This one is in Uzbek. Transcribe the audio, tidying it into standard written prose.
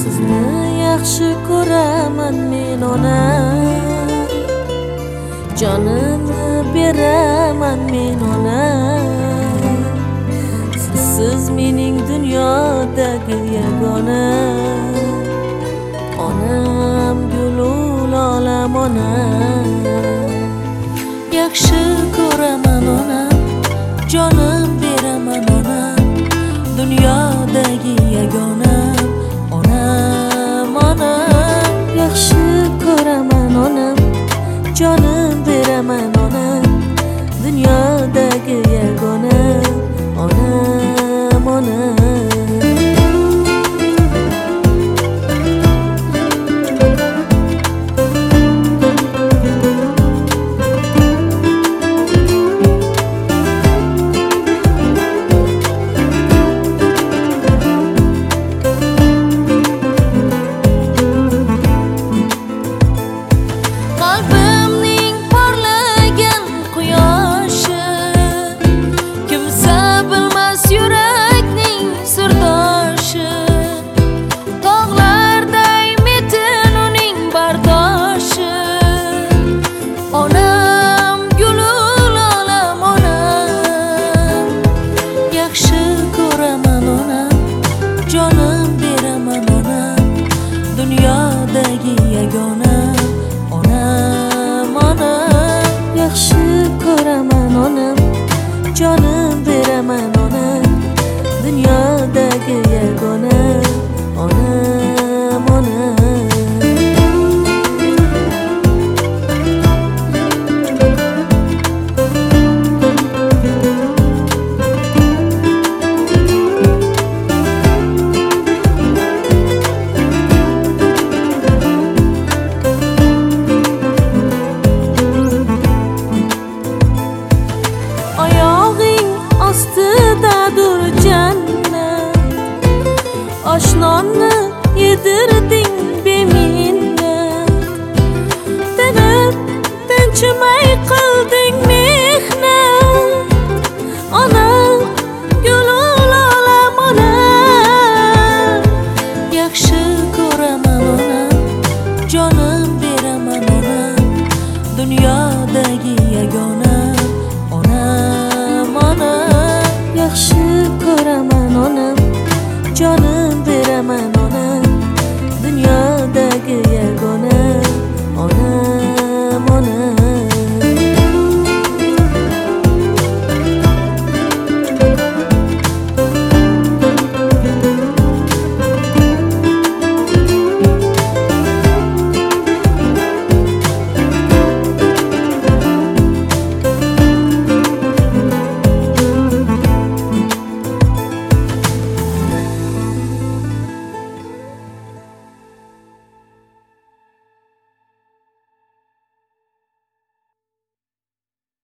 Sizni yaxshi ko'raman men onam, jonimni beraman men onam. Sizsiz mening dunyodagi yagona onam, gulul olam onam. Yaxshi ko'raman onam, jonim beraman onam, dunyodagi yagona onam, onam. Yaxshi ko'raman onam, jonim beraman onam, dunyodagi yagona onam, onam. Jonim beraman onam, dunyodagi yagona onam, onam. Yaxshi ko'raman onam, jonim beraman onam, dunyodagi yagona onam, onam. Ostidadur jannat, oshnonni yedirding beminnat. Tinib tinchimay qilding mehnat, onam, gulul olam onam. Yaxshi ko'raman onam, jonim beraman onam, dunyodagi yagona onam, onam. Yaxshi ko'raman onam, jonim